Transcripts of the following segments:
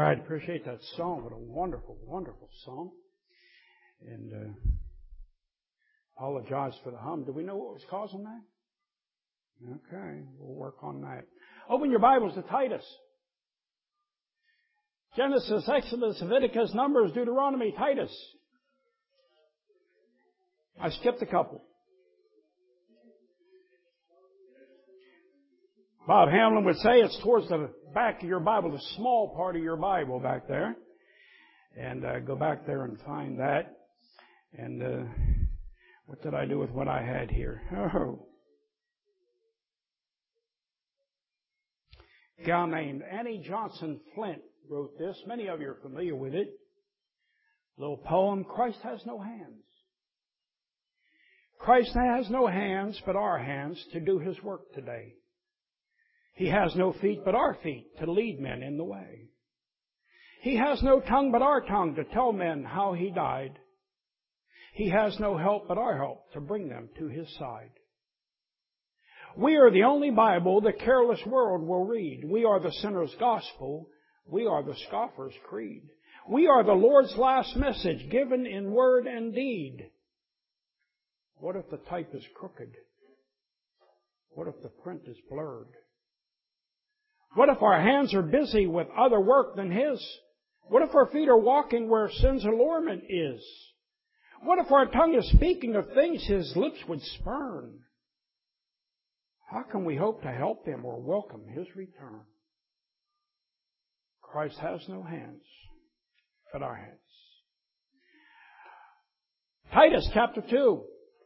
right, appreciate that song. What a wonderful, wonderful song. And apologize for the hum. Do we know what was causing that? Okay, we'll work on that. Open your Bibles to Titus. Genesis, Exodus, Leviticus, Numbers, Deuteronomy, Titus. I skipped a couple. Bob Hamlin would say it's towards the back of your Bible, the small part of your Bible back there. And go back there and find that. And what did I do with what I had here? Oh. A gal named Annie Johnson Flint wrote this. Many of you are familiar with it. A little poem, Christ has no hands. Christ has no hands but our hands to do His work today. He has no feet but our feet to lead men in the way. He has no tongue but our tongue to tell men how He died. He has no help but our help to bring them to His side. We are the only Bible the careless world will read. We are the sinner's gospel. We are the scoffer's creed. We are the Lord's last message given in word and deed. What if the type is crooked? What if the print is blurred? What if our hands are busy with other work than His? What if our feet are walking where sin's allurement is? What if our tongue is speaking of things His lips would spurn? How can we hope to help Him or welcome His return? Christ has no hands but our hands. Titus chapter 2.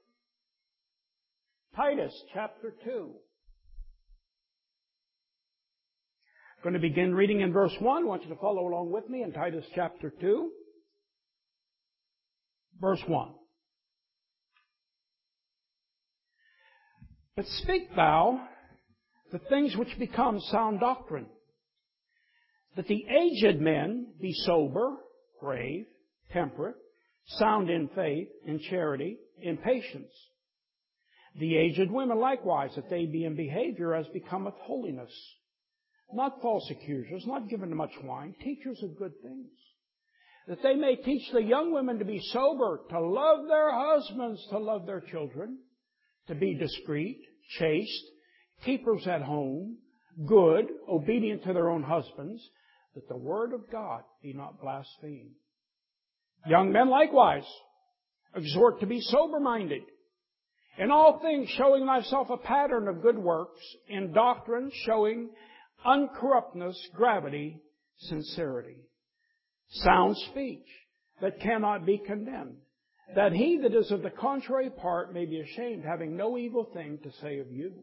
Titus chapter 2. I'm going to begin reading in verse 1. I want you to follow along with me in Titus chapter 2. Verse 1. But speak thou the things which become sound doctrine, that the aged men be sober, grave, temperate, sound in faith, in charity, in patience. The aged women likewise, that they be in behavior as becometh holiness, not false accusers, not given to much wine, teachers of good things, that they may teach the young women to be sober, to love their husbands, to love their children, to be discreet, chaste, keepers at home, good, obedient to their own husbands, that the word of God be not blasphemed. Young men likewise, exhort to be sober-minded, in all things showing thyself a pattern of good works, in doctrine showing uncorruptness, gravity, sincerity. Sound speech that cannot be condemned, that he that is of the contrary part may be ashamed, having no evil thing to say of you.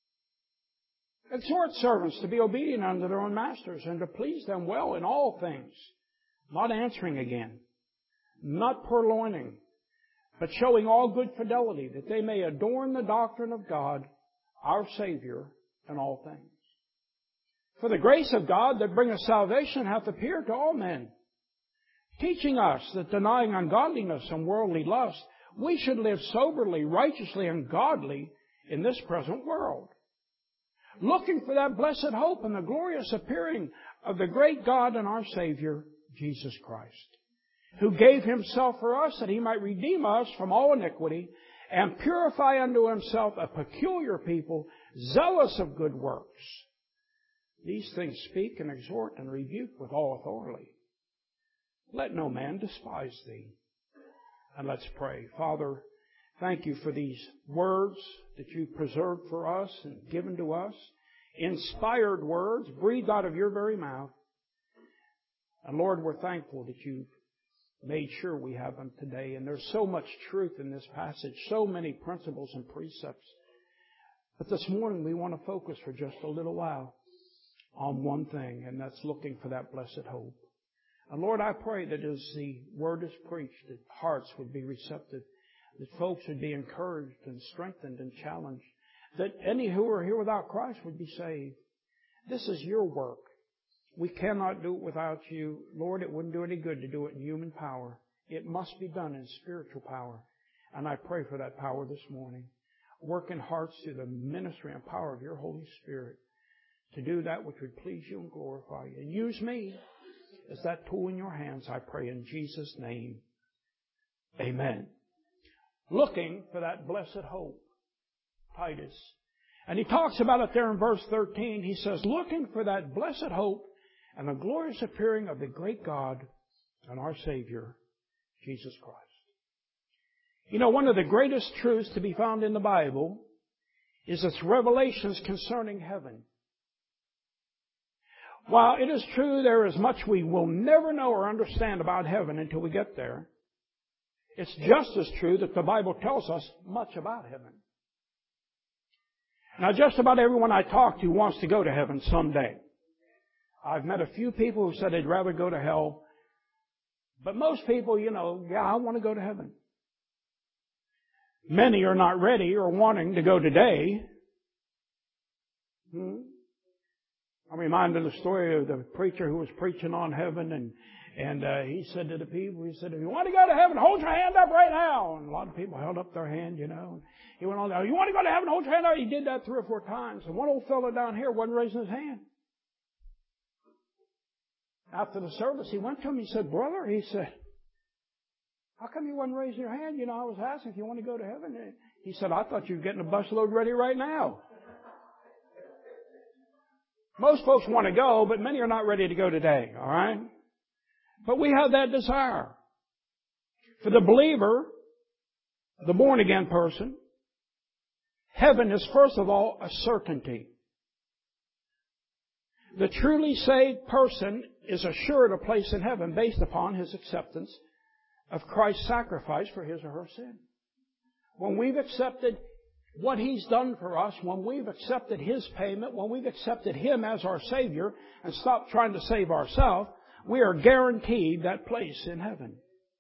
Exhort servants to be obedient unto their own masters, and to please them well in all things, not answering again, not purloining, but showing all good fidelity, that they may adorn the doctrine of God, our Savior, in all things. For the grace of God that bringeth salvation hath appeared to all men, teaching us that denying ungodliness and worldly lust, we should live soberly, righteously, and godly in this present world, looking for that blessed hope and the glorious appearing of the great God and our Savior, Jesus Christ, who gave Himself for us that He might redeem us from all iniquity and purify unto Himself a peculiar people, zealous of good works. These things speak and exhort and rebuke with all authority. Let no man despise thee. And let's pray. Father, thank You for these words that You've preserved for us and given to us. Inspired words, breathed out of Your very mouth. And Lord, we're thankful that You've made sure we have them today. And there's so much truth in this passage, so many principles and precepts. But this morning we want to focus for just a little while on one thing, and that's looking for that blessed hope. And Lord, I pray that as the Word is preached, that hearts would be receptive, that folks would be encouraged and strengthened and challenged, that any who are here without Christ would be saved. This is Your work. We cannot do it without You. Lord, it wouldn't do any good to do it in human power. It must be done in spiritual power. And I pray for that power this morning. Work in hearts through the ministry and power of Your Holy Spirit to do that which would please You and glorify You. And use me as that tool in your hands, I pray in Jesus' name. Amen. Looking for that blessed hope. Titus. And he talks about it there in verse 13. He says, looking for that blessed hope and the glorious appearing of the great God and our Savior, Jesus Christ. You know, one of the greatest truths to be found in the Bible is its revelations concerning heaven. While it is true there is much we will never know or understand about heaven until we get there, it's just as true that the Bible tells us much about heaven. Now, just about everyone I talk to wants to go to heaven someday. I've met a few people who said they'd rather go to hell. But most people, I want to go to heaven. Many are not ready or wanting to go today. I'm reminded of the story of the preacher who was preaching on heaven, and he said to the people, he said, if you want to go to heaven, hold your hand up right now. And a lot of people held up their hand, He went on, you want to go to heaven, hold your hand up. He did that 3 or 4 times. And one old fellow down here wasn't raising his hand. After the service, he went to him, he said, brother, he said, how come you wasn't raising your hand? I was asking if you want to go to heaven. He said, I thought you were getting a busload ready right now. Most folks want to go, but many are not ready to go today, all right? But we have that desire. For the believer, the born-again person, heaven is first of all a certainty. The truly saved person is assured a place in heaven based upon his acceptance of Christ's sacrifice for his or her sin. When we've accepted what He's done for us, when we've accepted His payment, when we've accepted Him as our Savior and stopped trying to save ourselves, we are guaranteed that place in heaven.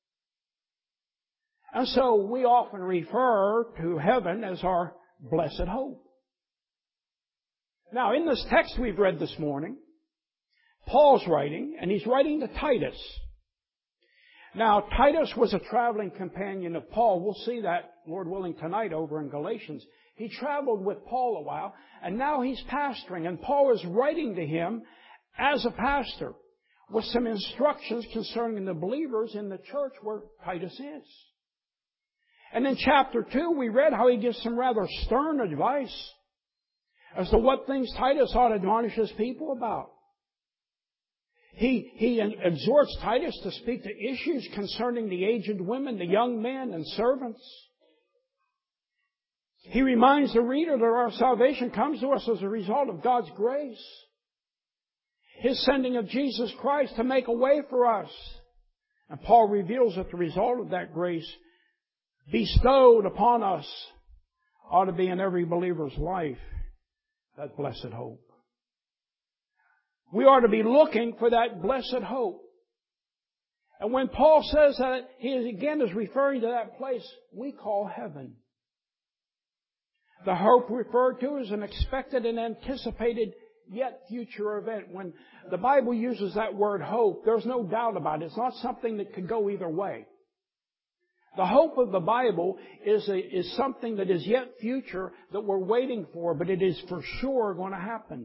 And so we often refer to heaven as our blessed hope. Now, in this text we've read this morning, Paul's writing, and he's writing to Titus. Now, Titus was a traveling companion of Paul. We'll see that, Lord willing, tonight over in Galatians. He traveled with Paul a while, and now he's pastoring, and Paul is writing to him as a pastor with some instructions concerning the believers in the church where Titus is. And in chapter 2, we read how he gives some rather stern advice as to what things Titus ought to admonish his people about. He exhorts Titus to speak to issues concerning the aged women, the young men, and servants. He reminds the reader that our salvation comes to us as a result of God's grace. His sending of Jesus Christ to make a way for us. And Paul reveals that the result of that grace bestowed upon us ought to be in every believer's life, that blessed hope. We are to be looking for that blessed hope. And when Paul says that, he again is referring to that place we call heaven. The hope referred to is an expected and anticipated yet future event. When the Bible uses that word hope, there's no doubt about it. It's not something that could go either way. The hope of the Bible is something that is yet future that we're waiting for, but it is for sure going to happen.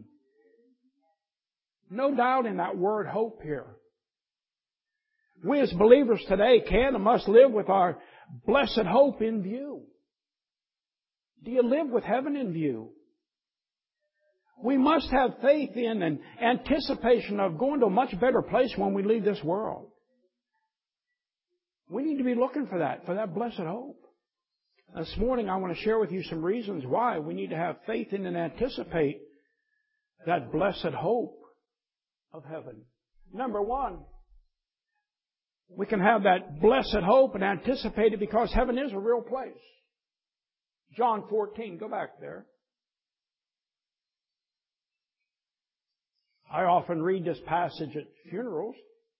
No doubt in that word hope here. We as believers today can and must live with our blessed hope in view. Do you live with heaven in view? We must have faith in and anticipation of going to a much better place when we leave this world. We need to be looking for that blessed hope. This morning I want to share with you some reasons why we need to have faith in and anticipate that blessed hope of heaven. Number one, we can have that blessed hope and anticipate it because heaven is a real place. John 14, go back there. I often read this passage at funerals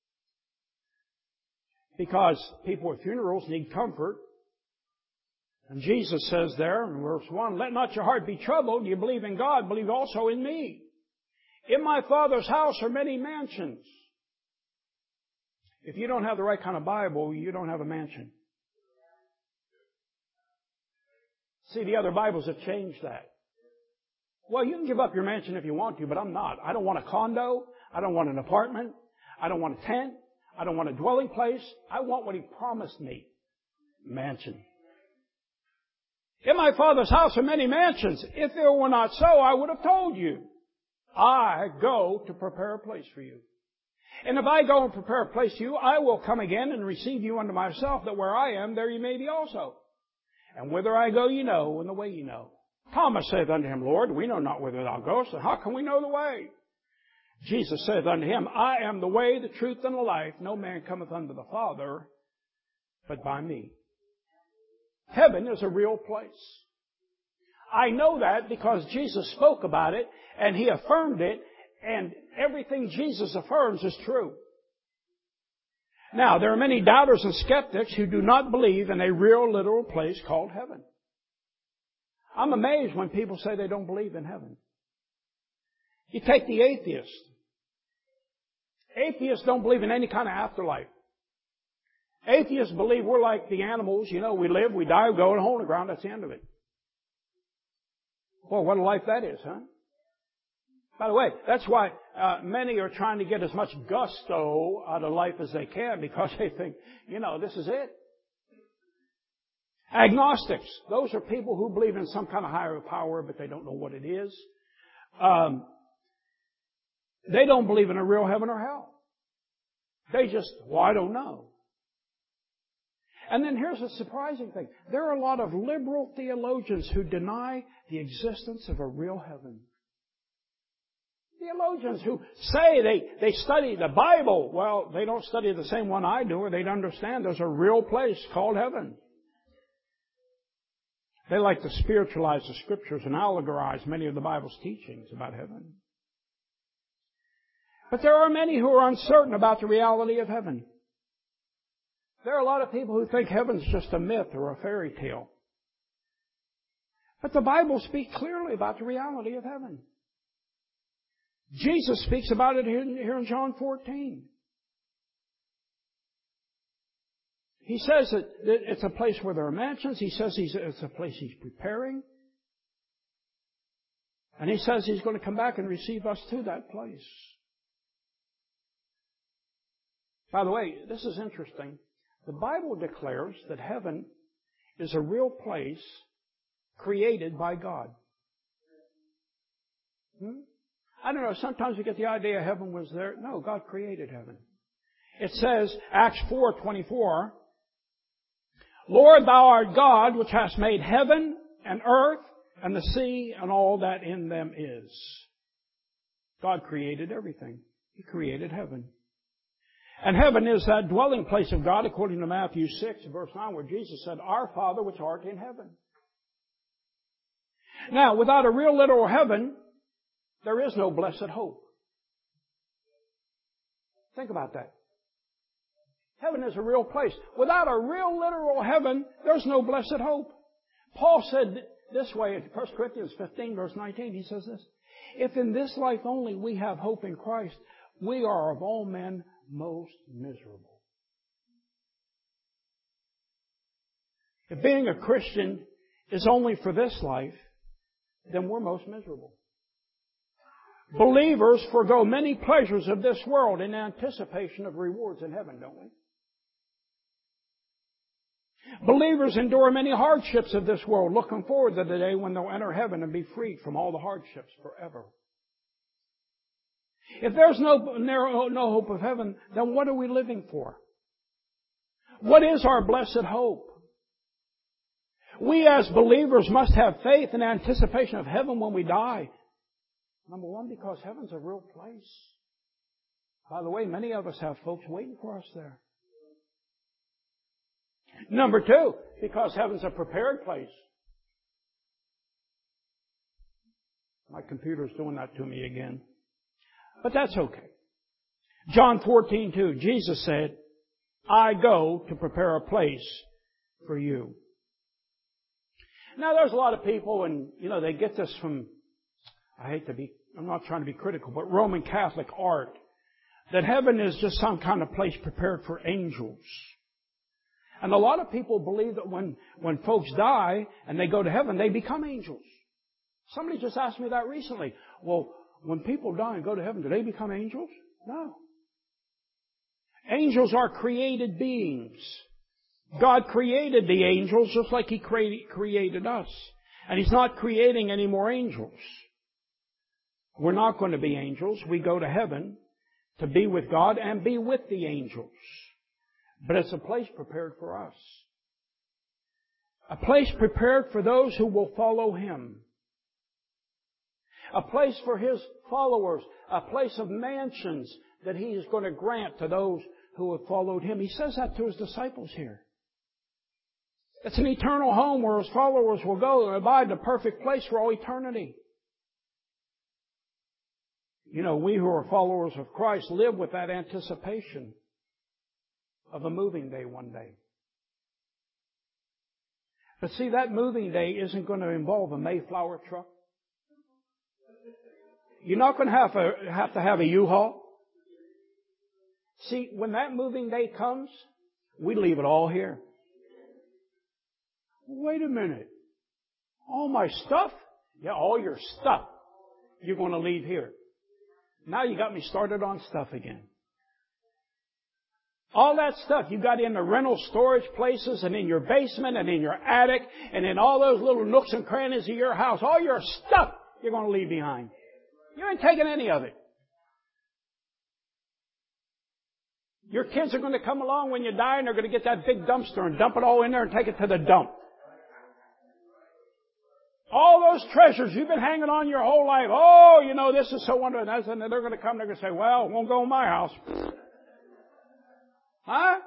because people at funerals need comfort. And Jesus says there in verse 1, let not your heart be troubled. You believe in God, believe also in me. In my Father's house are many mansions. If you don't have the right kind of Bible, you don't have a mansion. See, the other Bibles have changed that. Well, you can give up your mansion if you want to, but I'm not. I don't want a condo. I don't want an apartment. I don't want a tent. I don't want a dwelling place. I want what He promised me. Mansion. In my Father's house are many mansions. If it were not so, I would have told you. I go to prepare a place for you. And if I go and prepare a place for you, I will come again and receive you unto myself, that where I am, there you may be also. And whither I go you know, and the way you know. Thomas saith unto Him, Lord, we know not whither Thou goest, and how can we know the way? Jesus saith unto him, I am the way, the truth, and the life. No man cometh unto the Father but by me. Heaven is a real place. I know that because Jesus spoke about it, and He affirmed it, and everything Jesus affirms is true. Now, there are many doubters and skeptics who do not believe in a real, literal place called heaven. I'm amazed when people say they don't believe in heaven. You take the atheist. Atheists don't believe in any kind of afterlife. Atheists believe we're like the animals. You know, we live, we die, we go in a hole in the ground. That's the end of it. Well, what a life that is, huh? By the way, that's why many are trying to get as much gusto out of life as they can, because they think, you know, this is it. Agnostics. Those are people who believe in some kind of higher power, but they don't know what it is. They don't believe in a real heaven or hell. They just, well, I don't know. And then here's a surprising thing. There are a lot of liberal theologians who deny the existence of a real heaven. Theologians who say they study the Bible. Well, they don't study the same one I do, or they'd understand there's a real place called heaven. They like to spiritualize the Scriptures and allegorize many of the Bible's teachings about heaven. But there are many who are uncertain about the reality of heaven. There are a lot of people who think heaven's just a myth or a fairy tale. But the Bible speaks clearly about the reality of heaven. Jesus speaks about it here in John 14. He says that it's a place where there are mansions. He says it's a place He's preparing. And He says He's going to come back and receive us to that place. By the way, this is interesting. The Bible declares that heaven is a real place created by God. I don't know, sometimes we get the idea heaven was there. No, God created heaven. It says, Acts 4:24, Lord, Thou art God, which hast made heaven and earth and the sea and all that in them is. God created everything. He created heaven. And heaven is that dwelling place of God, according to Matthew 6, verse 9, where Jesus said, Our Father which art in heaven. Now, without a real literal heaven, there is no blessed hope. Think about that. Heaven is a real place. Without a real literal heaven, there's no blessed hope. Paul said this way in 1 Corinthians 15, verse 19, he says this, If in this life only we have hope in Christ, we are of all men most miserable. If being a Christian is only for this life, then we're most miserable. Believers forego many pleasures of this world in anticipation of rewards in heaven, don't we? Believers endure many hardships of this world, looking forward to the day when they'll enter heaven and be freed from all the hardships forever. If there's no hope of heaven, then what are we living for? What is our blessed hope? We as believers must have faith and anticipation of heaven when we die. Number one, because heaven's a real place. By the way, many of us have folks waiting for us there. Number two, because heaven's a prepared place. My computer's doing that to me again. But that's okay. John 14:2, Jesus said, I go to prepare a place for you. Now there's a lot of people, and they get this from, I'm not trying to be critical, but Roman Catholic art, that heaven is just some kind of place prepared for angels. And a lot of people believe that when folks die and they go to heaven, they become angels. Somebody just asked me that recently. Well, when people die and go to heaven, do they become angels? No. Angels are created beings. God created the angels just like He created us. And He's not creating any more angels. We're not going to be angels. We go to heaven to be with God and be with the angels. But it's a place prepared for us. A place prepared for those who will follow Him. A place for His followers. A place of mansions that He is going to grant to those who have followed Him. He says that to His disciples here. It's an eternal home where His followers will go and abide in a perfect place for all eternity. You know, we who are followers of Christ live with that anticipation of a moving day one day. But see, that moving day isn't going to involve a Mayflower truck. You're not going to have a U-Haul. See, when that moving day comes, we leave it all here. Wait a minute. All my stuff? Yeah, all your stuff you're going to leave here. Now you got me started on stuff again. All that stuff you got in the rental storage places and in your basement and in your attic and in all those little nooks and crannies of your house, all your stuff you're going to leave behind. You ain't taking any of it. Your kids are going to come along when you die and they're going to get that big dumpster and dump it all in there and take it to the dump. All those treasures you've been hanging on your whole life. Oh, you know, this is so wonderful. And they're going to come, they're going to say, well, it won't go in my house. Huh?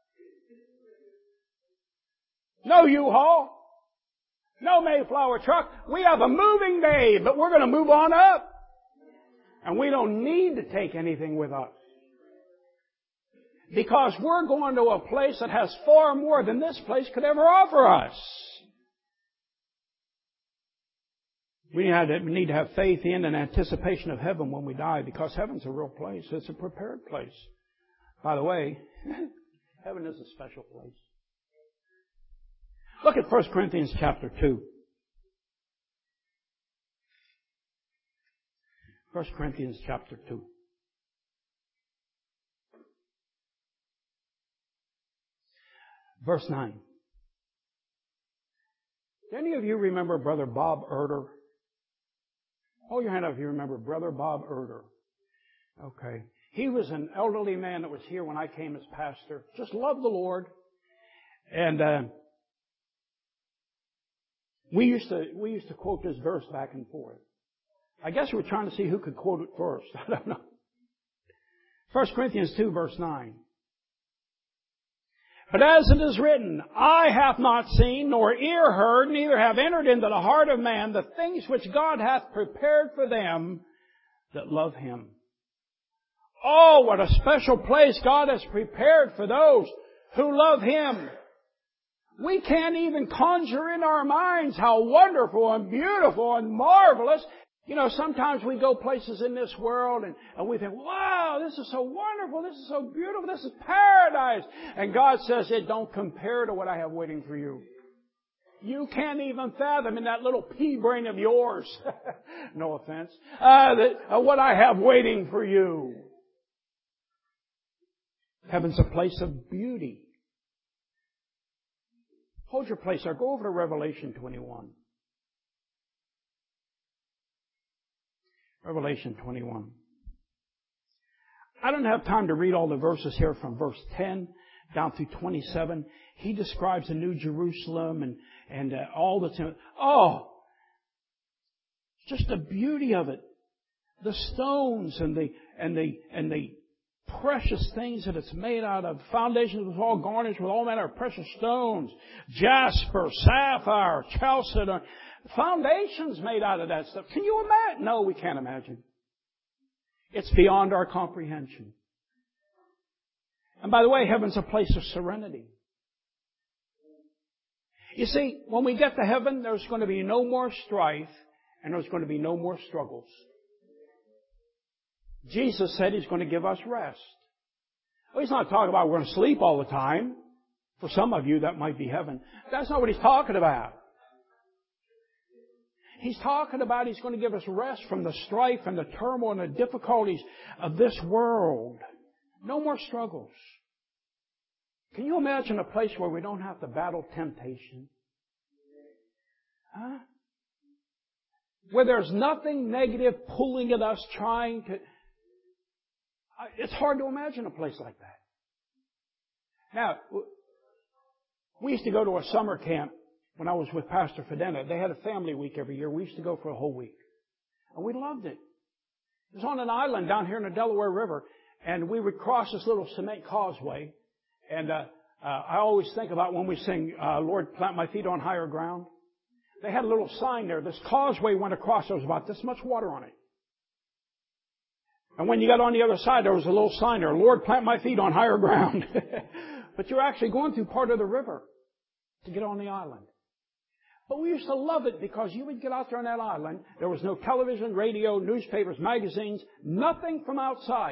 No U-Haul. No Mayflower truck. We have a moving day, but we're going to move on up. And we don't need to take anything with us. Because we're going to a place that has far more than this place could ever offer us. We need to have faith in and anticipation of heaven when we die, because heaven's a real place. It's a prepared place. By the way, heaven is a special place. Look at 1 Corinthians chapter 2. 1 Corinthians chapter 2. Verse 9. Do any of you remember Brother Bob Erder? Hold your hand up if you remember Brother Bob Erder. Okay. He was an elderly man that was here when I came as pastor. Just loved the Lord. And we used to quote this verse back and forth. I guess we're trying to see who could quote it first. I don't know. 1 Corinthians 2 verse 9. But as it is written, eye hath not seen, nor ear heard, neither have entered into the heart of man the things which God hath prepared for them that love Him. Oh, what a special place God has prepared for those who love Him. We can't even conjure in our minds how wonderful and beautiful and marvelous. You know, sometimes we go places in this world and we think, wow, this is so wonderful, this is so beautiful, this is paradise. And God says it don't compare to what I have waiting for you. You can't even fathom in that little pea brain of yours, no offense, what I have waiting for you. Heaven's a place of beauty. Hold your place there. Go over to Revelation 21. Revelation 21. I don't have time to read all the verses here from verse 10 down through 27. He describes the New Jerusalem and all that's in it. Oh! Just the beauty of it. The stones and the precious things that it's made out of. Foundations was all garnished with all manner of precious stones. Jasper, sapphire, chalcedony. Foundations made out of that stuff. Can you imagine? No, we can't imagine. It's beyond our comprehension. And by the way, heaven's a place of serenity. You see, when we get to heaven, there's going to be no more strife and there's going to be no more struggles. Jesus said He's going to give us rest. Well, He's not talking about we're going to sleep all the time. For some of you, that might be heaven. That's not what He's talking about. He's talking about He's going to give us rest from the strife and the turmoil and the difficulties of this world. No more struggles. Can you imagine a place where we don't have to battle temptation? Huh? Where there's nothing negative pulling at us, trying to... It's hard to imagine a place like that. Now, we used to go to a summer camp when I was with Pastor Fidena. They had a family week every year. We used to go for a whole week. And we loved it. It was on an island down here in the Delaware River. And we would cross this little cement causeway. And I always think about when we sing, Lord, plant my feet on higher ground. They had a little sign there. This causeway went across. There was about this much water on it. And when you got on the other side, there was a little sign there, Lord, plant my feet on higher ground. But you're actually going through part of the river to get on the island. But we used to love it because you would get out there on that island. There was no television, radio, newspapers, magazines, nothing from outside.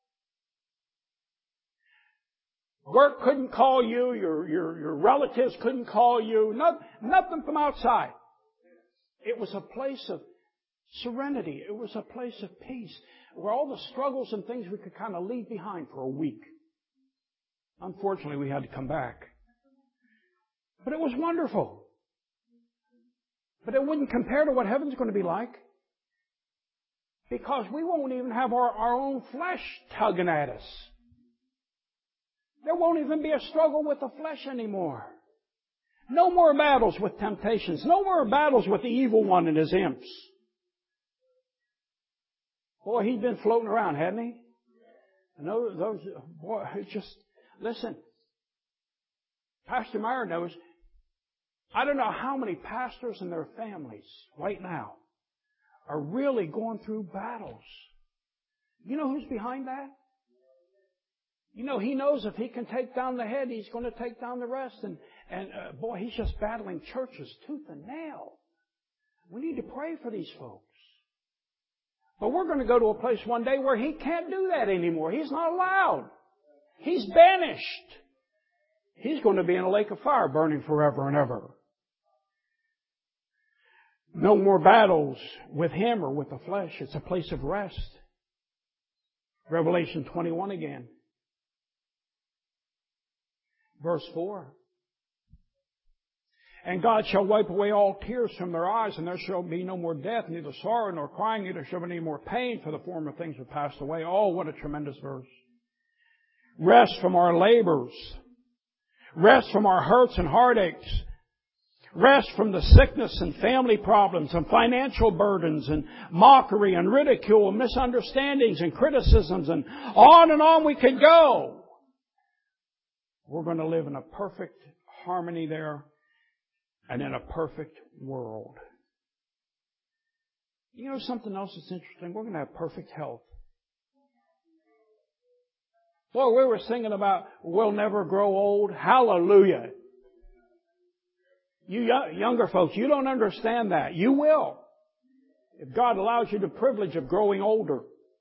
Work couldn't call you. Your relatives couldn't call you. Nothing from outside. It was a place of serenity. It was a place of peace where all the struggles and things we could kind of leave behind for a week. Unfortunately, we had to come back. But it was wonderful. But it wouldn't compare to what heaven's going to be like. Because we won't even have our own flesh tugging at us. There won't even be a struggle with the flesh anymore. No more battles with temptations. No more battles with the evil one and his imps. Boy, he's been floating around, hasn't he? And boy, it's just, listen. Pastor Meyer knows, I don't know how many pastors and their families right now are really going through battles. You know who's behind that? You know, he knows if he can take down the head, he's going to take down the rest. And boy, he's just battling churches tooth and nail. We need to pray for these folks. But we're going to go to a place one day where he can't do that anymore. He's not allowed. He's banished. He's going to be in a lake of fire burning forever and ever. No more battles with him or with the flesh. It's a place of rest. Revelation 21 again. Verse 4. And God shall wipe away all tears from their eyes, and there shall be no more death, neither sorrow nor crying, neither shall be any more pain, for the former things have passed away. Oh, what a tremendous verse. Rest from our labors. Rest from our hurts and heartaches. Rest from the sickness and family problems and financial burdens and mockery and ridicule and misunderstandings and criticisms and on we could go. We're going to live in a perfect harmony there and in a perfect world. You know something else that's interesting? We're going to have perfect health. Boy, we were singing about we'll never grow old. Hallelujah. You younger folks, you don't understand that. You will. If God allows you the privilege of growing older.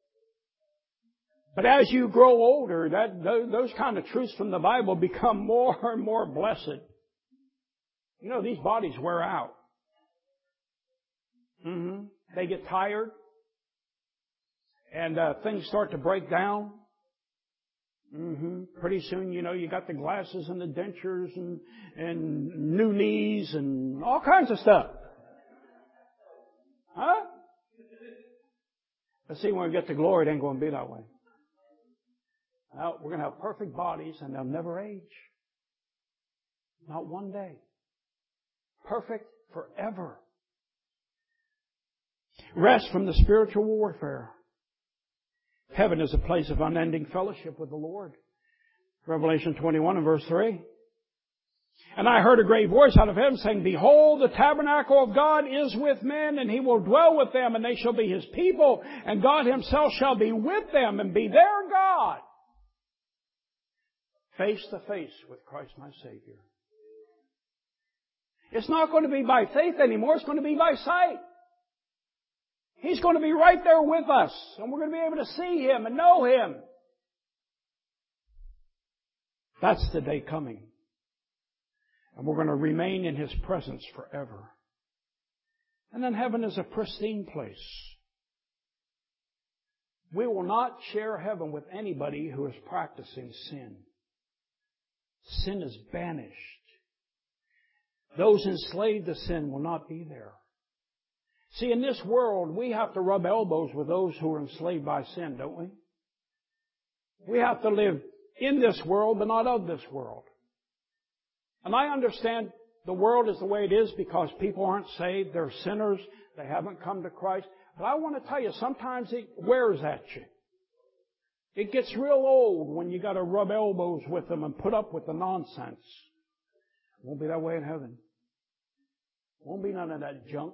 But as you grow older, those kind of truths from the Bible become more and more blessed. You know, these bodies wear out. They get tired. And things start to break down. Pretty soon, you know, you got the glasses and the dentures and new knees and all kinds of stuff. Huh? But see, when we get to glory, it ain't going to be that way. Now, we're going to have perfect bodies and they'll never age. Not one day. Perfect forever. Rest from the spiritual warfare. Heaven is a place of unending fellowship with the Lord. Revelation 21 and verse 3. And I heard a great voice out of heaven saying, Behold, the tabernacle of God is with men, and He will dwell with them, and they shall be His people, and God Himself shall be with them and be their God. Face to face with Christ my Savior. It's not going to be by faith anymore. It's going to be by sight. He's going to be right there with us. And we're going to be able to see Him and know Him. That's the day coming. And we're going to remain in His presence forever. And then heaven is a pristine place. We will not share heaven with anybody who is practicing sin. Sin is banished. Those enslaved to sin will not be there. See, in this world, we have to rub elbows with those who are enslaved by sin, don't we? We have to live in this world, but not of this world. And I understand the world is the way it is because people aren't saved. They're sinners. They haven't come to Christ. But I want to tell you, sometimes it wears at you. It gets real old when you got to rub elbows with them and put up with the nonsense. Won't be that way in heaven. Won't be none of that junk.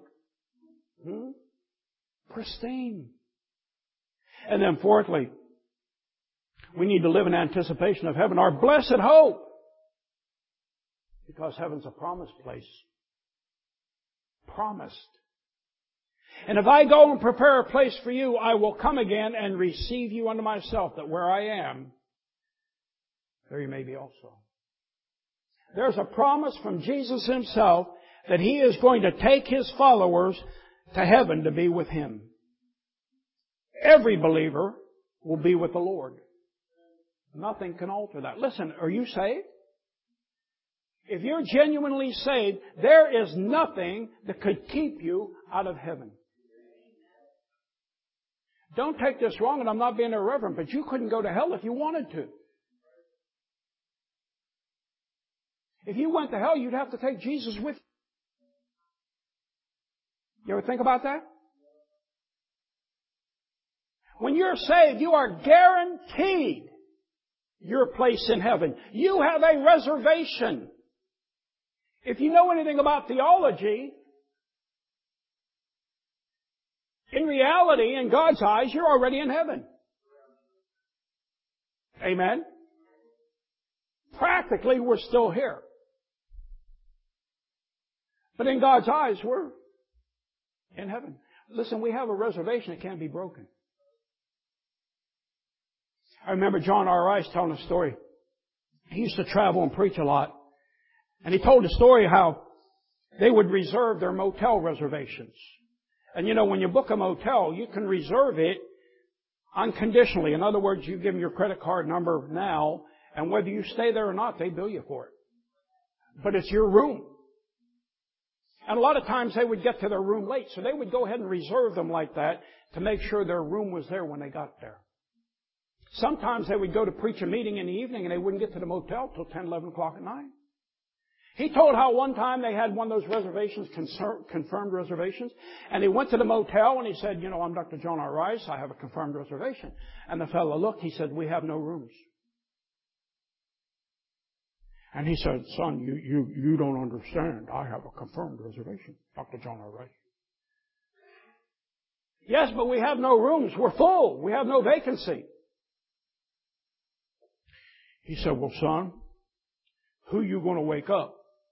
Pristine. And then fourthly, we need to live in anticipation of heaven, our blessed hope. Because heaven's a promised place. Promised. And if I go and prepare a place for you, I will come again and receive you unto myself, that where I am, there you may be also. There's a promise from Jesus Himself that He is going to take His followers to heaven to be with Him. Every believer will be with the Lord. Nothing can alter that. Listen, are you saved? If you're genuinely saved, there is nothing that could keep you out of heaven. Don't take this wrong, and I'm not being irreverent, but you couldn't go to hell if you wanted to. If you went to hell, you'd have to take Jesus with you. You ever think about that? When you're saved, you are guaranteed your place in heaven. You have a reservation. If you know anything about theology, in reality, in God's eyes, you're already in heaven. Amen? Practically, we're still here. But in God's eyes, we're in heaven. Listen, we have a reservation that can't be broken. I remember John R. Rice telling a story. He used to travel and preach a lot. And he told a story how they would reserve their motel reservations. And you know, when you book a motel, you can reserve it unconditionally. In other words, you give them your credit card number now, and whether you stay there or not, they bill you for it. But it's your room. And a lot of times they would get to their room late, so they would go ahead and reserve them like that to make sure their room was there when they got there. Sometimes they would go to preach a meeting in the evening and they wouldn't get to the motel till 10, 11 o'clock at night. He told how one time they had one of those reservations, confirmed reservations, and he went to the motel and he said, you know, I'm Dr. John R. Rice, I have a confirmed reservation. And the fellow looked, he said, we have no rooms. And he said, son, you don't understand. I have a confirmed reservation, Dr. John R. Rice. Yes, but we have no rooms. We're full. We have no vacancy. He said, well, son, who you going to wake up?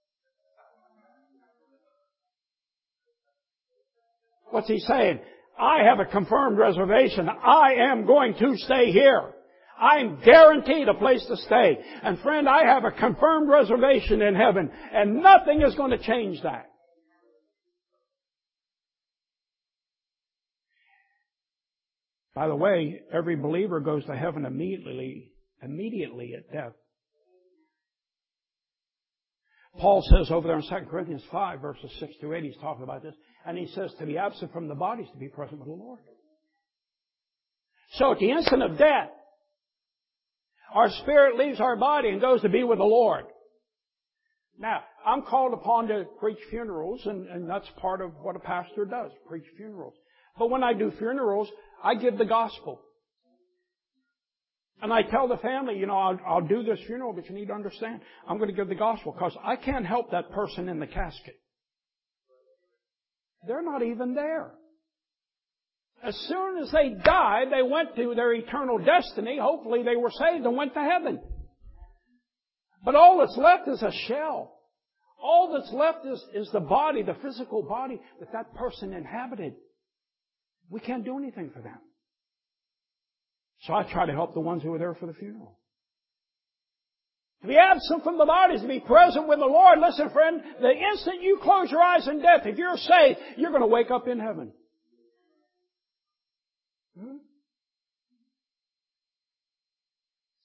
What's he saying? I have a confirmed reservation. I am going to stay here. I'm guaranteed a place to stay. And friend, I have a confirmed reservation in heaven, and nothing is going to change that. By the way, every believer goes to heaven immediately at death. Paul says over there in 2 Corinthians 5, verses 6 to 8, he's talking about this, and he says to be absent from the body is to be present with the Lord. So at the instant of death, our spirit leaves our body and goes to be with the Lord. Now, I'm called upon to preach funerals, and that's part of what a pastor does, preach funerals. But when I do funerals, I give the gospel. And I tell the family, you know, I'll do this funeral, but you need to understand, I'm going to give the gospel because I can't help that person in the casket. They're not even there. As soon as they died, they went to their eternal destiny. Hopefully they were saved and went to heaven. But all that's left is a shell. All that's left is the body, the physical body that person inhabited. We can't do anything for them. So I try to help the ones who were there for the funeral. To be absent from the body is to be present with the Lord. Listen, friend, the instant you close your eyes in death, if you're saved, you're going to wake up in heaven.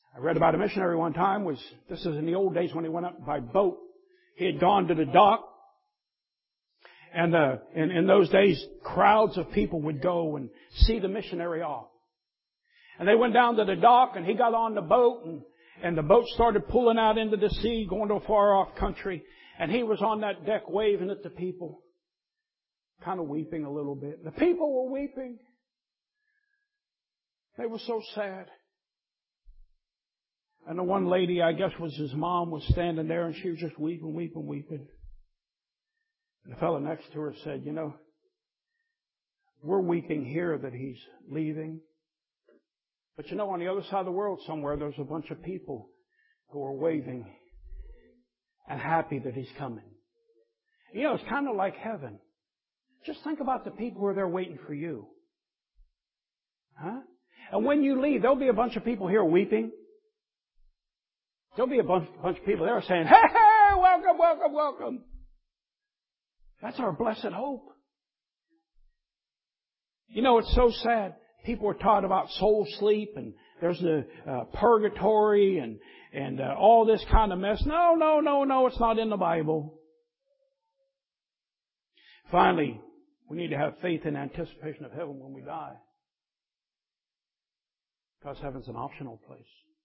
I read about a missionary one time. This is in the old days when he went up by boat. He had gone to the dock. And in those days, crowds of people would go and see the missionary off. And they went down to the dock, and he got on the boat, and the boat started pulling out into the sea, going to a far-off country. And he was on that deck waving at the people, kind of weeping a little bit. The people were weeping. They were so sad. And the one lady, I guess was his mom, was standing there, and she was just weeping, weeping, weeping. And the fellow next to her said, you know, we're weeping here that he's leaving. But you know, on the other side of the world somewhere, there's a bunch of people who are waving and happy that he's coming. You know, it's kind of like heaven. Just think about the people who are there waiting for you. Huh? And when you leave, there'll be a bunch of people here weeping. There'll be a bunch of people there saying, hey, hey, welcome, welcome, welcome. That's our blessed hope. You know, it's so sad. People are taught about soul sleep, and there's the purgatory and all this kind of mess. No, it's not in the Bible. Finally, we need to have faith in anticipation of heaven when we die. Because heaven's an optional place.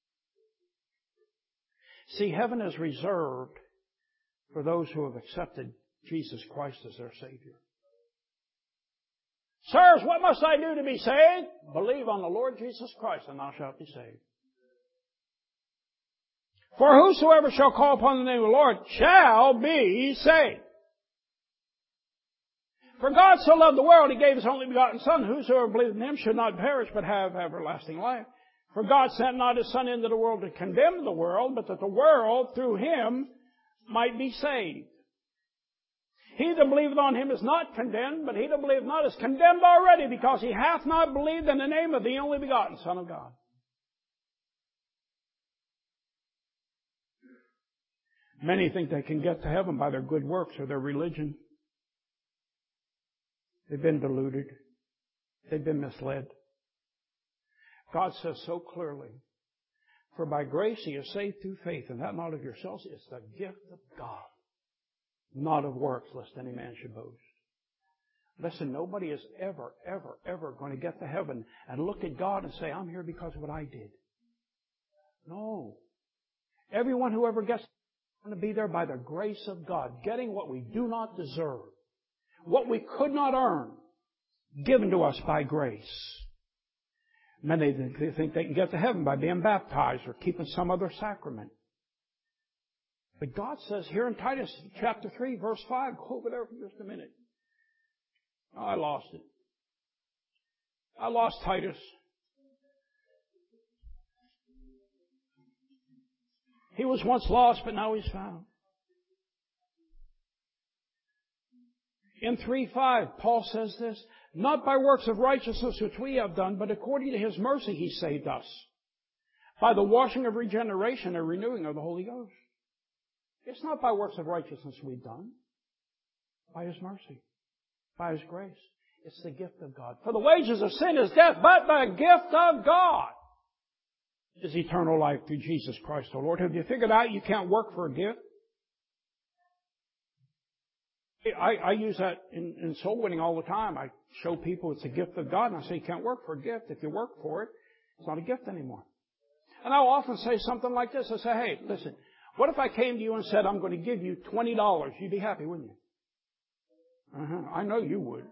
See, heaven is reserved for those who have accepted Jesus Christ as their Savior. Sirs, what must I do to be saved? Believe on the Lord Jesus Christ, and thou shalt be saved. For whosoever shall call upon the name of the Lord shall be saved. For God so loved the world, He gave His only begotten Son. Whosoever believeth in Him should not perish, but have everlasting life. For God sent not His Son into the world to condemn the world, but that the world through Him might be saved. He that believeth on Him is not condemned, but he that believeth not is condemned already, because he hath not believed in the name of the only begotten Son of God. Many think they can get to heaven by their good works or their religion. They've been deluded. They've been misled. God says so clearly, for by grace ye are saved through faith, and that not of yourselves, it's the gift of God. Not of works, lest any man should boast. Listen, nobody is ever going to get to heaven and look at God and say, I'm here because of what I did. No. Everyone who ever gets is going to be there by the grace of God, getting what we do not deserve, what we could not earn, given to us by grace. Many they think they can get to heaven by being baptized or keeping some other sacrament. But God says here in Titus chapter 3, verse 5, go over there for just a minute. Oh, I lost it. I lost Titus. He was once lost, but now he's found. In 3:5, Paul says this, not by works of righteousness which we have done, but according to His mercy He saved us, by the washing of regeneration and renewing of the Holy Ghost. It's not by works of righteousness we've done. By His mercy. By His grace. It's the gift of God. For the wages of sin is death, but the gift of God is eternal life through Jesus Christ the Lord. Have you figured out you can't work for a gift? I use that in soul winning all the time. I show people it's a gift of God, and I say you can't work for a gift. If you work for it, it's not a gift anymore. And I'll often say something like this. I say, hey, listen, what if I came to you and said, I'm going to give you $20? You'd be happy, wouldn't you? I know you would.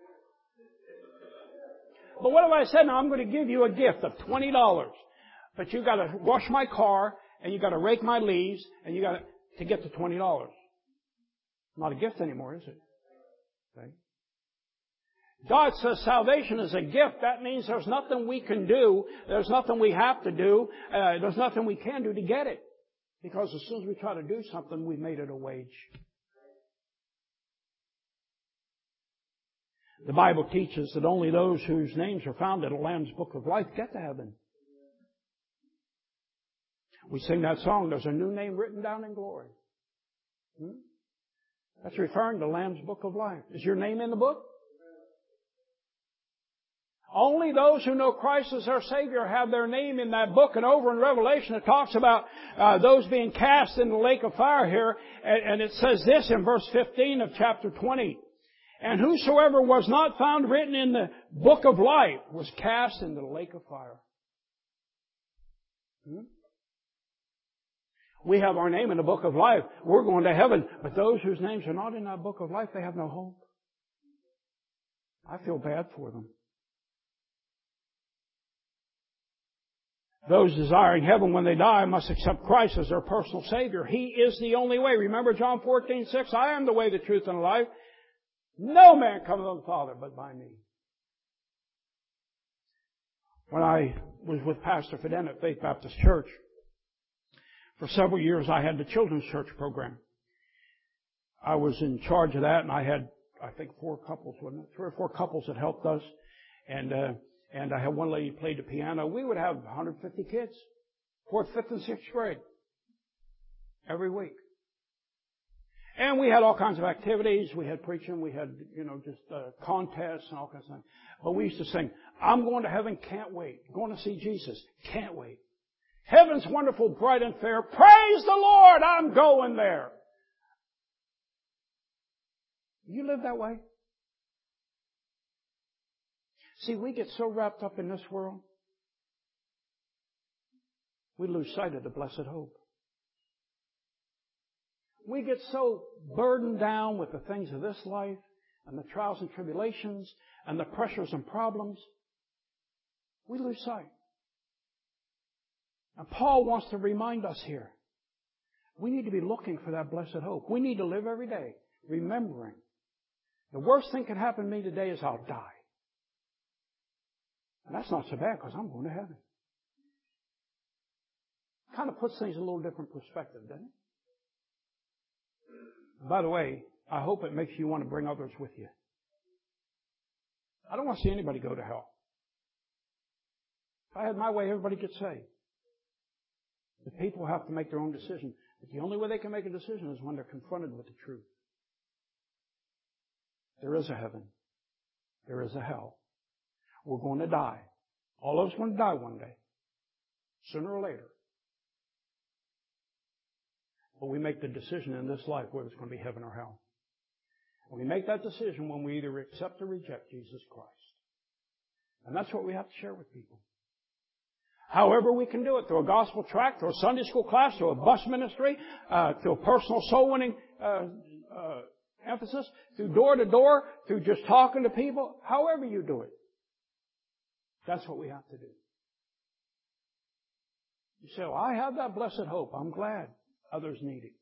But what if I said, now I'm going to give you a gift of $20, but you've got to wash my car, and you've got to rake my leaves, and you got to get the $20. Not a gift anymore, is it? Okay. God says salvation is a gift. That means there's nothing we can do. There's nothing we have to do. There's nothing we can do to get it. Because as soon as we try to do something, we've made it a wage. The Bible teaches that only those whose names are found in the Lamb's Book of Life get to heaven. We sing that song, there's a new name written down in glory. That's referring to the Lamb's Book of Life. Is your name in the book? Only those who know Christ as their Savior have their name in that book. And over in Revelation it talks about those being cast in the lake of fire here. And it says this in verse 15 of chapter 20. And whosoever was not found written in the book of life was cast into the lake of fire. We have our name in the book of life. We're going to heaven. But those whose names are not in that book of life, they have no hope. I feel bad for them. Those desiring heaven when they die must accept Christ as their personal Savior. He is the only way. Remember John 14:6, I am the way, the truth, and the life. No man cometh unto the Father but by me. When I was with Pastor Fidden at Faith Baptist Church, for several years I had the children's church program. I was in charge of that, and I had, I think, 4 couples, wasn't it? 3 or 4 couples that helped us. And I had one lady who played the piano. We would have 150 kids, 4th, 5th, and 6th grade, every week. And we had all kinds of activities. We had preaching. We had, just contests and all kinds of things. But we used to sing, I'm going to heaven, can't wait. Going to see Jesus, can't wait. Heaven's wonderful, bright and fair. Praise the Lord, I'm going there. You live that way? See, we get so wrapped up in this world, we lose sight of the blessed hope. We get so burdened down with the things of this life and the trials and tribulations and the pressures and problems, we lose sight. And Paul wants to remind us here, we need to be looking for that blessed hope. We need to live every day remembering the worst thing can happen to me today is I'll die. And that's not so bad because I'm going to heaven. Kind of puts things in a little different perspective, doesn't it? By the way, I hope it makes you want to bring others with you. I don't want to see anybody go to hell. If I had my way, everybody gets saved. The people have to make their own decision. But the only way they can make a decision is when they're confronted with the truth. There is a heaven. There is a hell. We're going to die. All of us going to die one day. Sooner or later. But we make the decision in this life whether it's going to be heaven or hell. And we make that decision when we either accept or reject Jesus Christ. And that's what we have to share with people. However we can do it, through a gospel tract, through a Sunday school class, through a bus ministry, through a personal soul winning emphasis, through door to door, through just talking to people, however you do it. That's what we have to do. You say, well, I have that blessed hope. I'm glad. Others need it.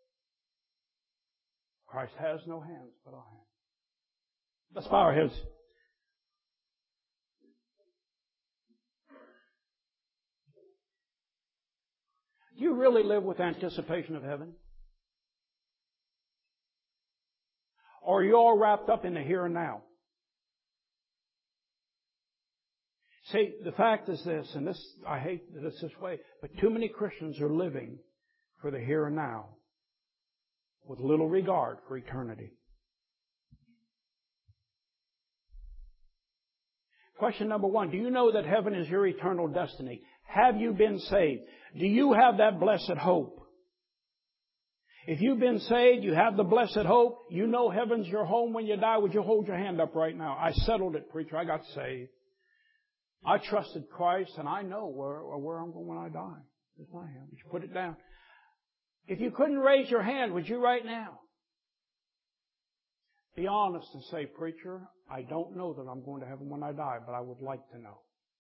Christ has no hands but our hands. Let's bow our heads. Do you really live with anticipation of heaven? Or are you all wrapped up in the here and now? See, the fact is this, and this, I hate that it's this way, but too many Christians are living for the here and now with little regard for eternity. Question number 1, do you know that heaven is your eternal destiny? Have you been saved? Do you have that blessed hope? If you've been saved, you have the blessed hope, you know heaven's your home when you die, would you hold your hand up right now? I settled it, preacher. I got saved. I trusted Christ, and I know where I'm going when I die. There's my hand. You put it down. If you couldn't raise your hand, would you right now? Be honest and say, preacher, I don't know that I'm going to heaven when I die, but I would like to know.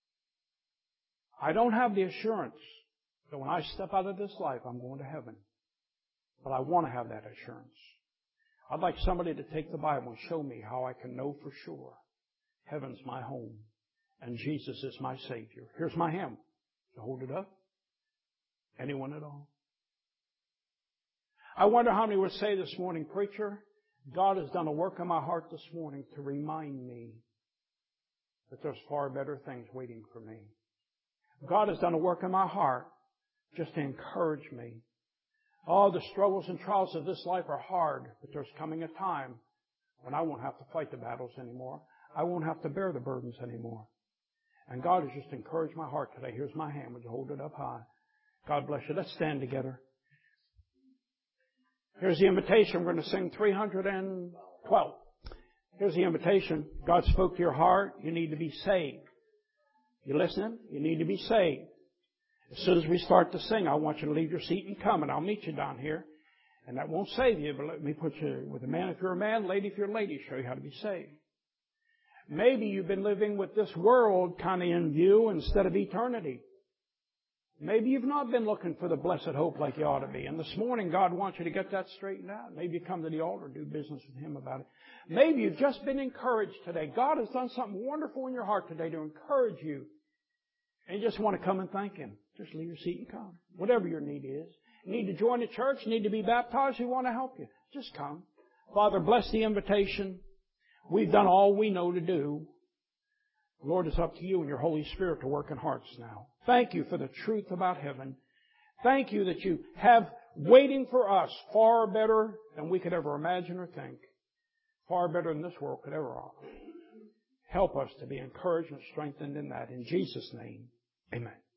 I don't have the assurance that when I step out of this life, I'm going to heaven. But I want to have that assurance. I'd like somebody to take the Bible and show me how I can know for sure heaven's my home and Jesus is my Savior. Here's my hand. So hold it up. Anyone at all? I wonder how many would say this morning, preacher, God has done a work in my heart this morning to remind me that there's far better things waiting for me. God has done a work in my heart just to encourage me. Oh, the struggles and trials of this life are hard, but there's coming a time when I won't have to fight the battles anymore. I won't have to bear the burdens anymore. And God has just encouraged my heart today. Here's my hand. Would you hold it up high? God bless you. Let's stand together. Here's the invitation. We're going to sing 312. Here's the invitation. God spoke to your heart. You need to be saved. You listening? You need to be saved. As soon as we start to sing, I want you to leave your seat and come, and I'll meet you down here. And that won't save you, but let me put you with a man if you're a man, lady if you're a lady, show you how to be saved. Maybe you've been living with this world kind of in view instead of eternity. Maybe you've not been looking for the blessed hope like you ought to be. And this morning, God wants you to get that straightened out. Maybe you come to the altar and do business with Him about it. Maybe you've just been encouraged today. God has done something wonderful in your heart today to encourage you. And you just want to come and thank Him. Just leave your seat and come. Whatever your need is. You need to join the church, you need to be baptized, we want to help you. Just come. Father, bless the invitation. We've done all we know to do. Lord, it's up to you and your Holy Spirit to work in hearts now. Thank you for the truth about heaven. Thank you that you have waiting for us far better than we could ever imagine or think. Far better than this world could ever offer. Help us to be encouraged and strengthened in that. In Jesus' name, amen.